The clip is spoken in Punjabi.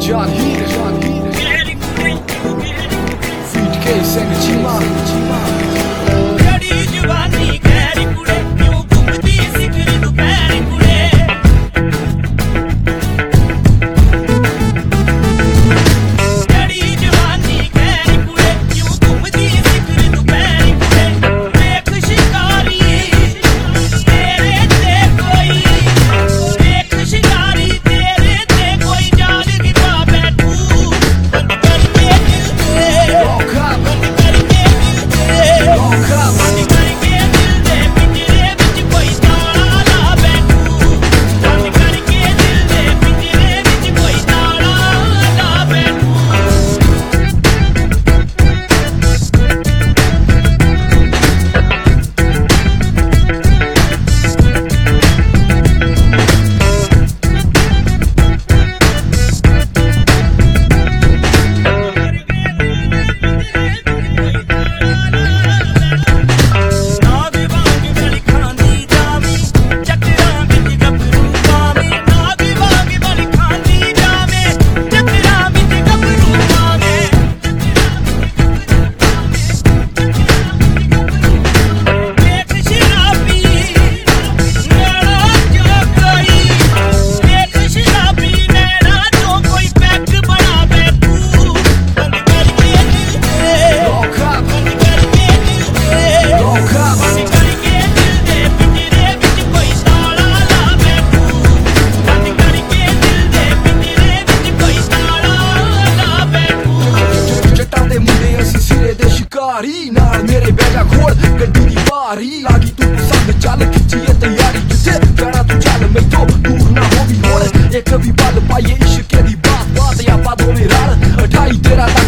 John Heat Feed case and Chima Kadi jawani kehri kude kyun ghumdi sikri dupehri kude Kadi jawani kehri kude kyun ghumdi sikri dupehri kude dekh shikari tere te koi dekh shikari tere te koi jaal ki pa baithu band karke dil se Lock up band karke dil se Lock up ਬੰਦ ਕਰਕੇ ਦਿਲ ਦੇ ਪਿੰਜਰੇ ਵਿੱਚ ਕੋਈ ਤਾਲਾ ਲਾ ਬੈਠੂ ਬੰਦ ਕਰਕੇ ਦਿਲ ਦੇ ਪਿੰਜਰੇ ਵਿੱਚ ਕੋਈ ਤਾਲਾ ਲਾ ਬੈਠੂ ਨਾਗ ਵਾਂਗ ਬਲੀ ਖਾਂਦੀ ਜਾਵੀਂ ਚੱਕਰਾਂ ਵਿੱਚ ਗੱਭਰੂ ਪਾਵੇਂ ਨਾਗ ਵਾਂਗ ਬਲੀ ਖਾਂਦੀ ਜਾਵੇਂ ਚੱਕਰਾਂ ਵਿੱਚ ਗੱਭਰੂ ਪਾਵੇਂ ਦੇਖ ਸ਼ਰਾਬੀ ਨੈਣਾ ਜੋ ਕੋਈ ਦੇਖ ਸ਼ਰਾਬੀ ਨੈਣਾ ਜੋ ਕੋਈ ਪੈਗ ਬਣਾ ਬੈਠੂ ਬੰਦ ਕਰਕੇ ਦਿਲ ਦੇ Lock up ਬੰਦ ਕਰਕੇ ਦਿਲ ਦੇ Lock up ਬੰਦ ਕਰਕੇ ਦਿਲ ਦੇ ਪਿੰਜਰੇ ਵਿੱਚ ਕੋਈ ਤਾਲਾ ਲਾ ਬੈਠੂ ਬੰਦ ਕਰਕੇ ਦਿਲ ਦੇ ਪਿੰਜਰੇ ਵਿੱਚ ਕੋਈ ਤਾਲਾ ਲਾ ਬੈਠੂ ਜੱਟਾਂ ਦੇ ਮੁੰਡੇ ਅਸੀਂ ਸਿਰੇ ਦੇ ਸ਼ਿਕਾਰੀ ਨਾਲ ਮੇਰੇ ਬੈਗਾ ਖੋਲ ਗੱਡੀ ਦੀ ਬਾਰੀ ਲਾਗੀ ਤੂੰ ਪਸੰਦ ਚੱਲ ਖਿੱਚੀਏ ਤਿਆਰੀ ਜਿੱਥੇ ਜਾਣਾ ਤੂੰ ਚੱਲ ਮੈਥੋਂ ਦੂਰ ਨਾ ਹੋਵੀ ਹੁਣ ਇੱਕ ਵੀ ਪਲ ਪਾਈਏ ਇਸ਼ਕੇ ਦੀ ਬਾਤ ਬਾਤ ਆਪਾਂ ਦੋਵੇਂ ਰਲ 28 ਤੇਰਾ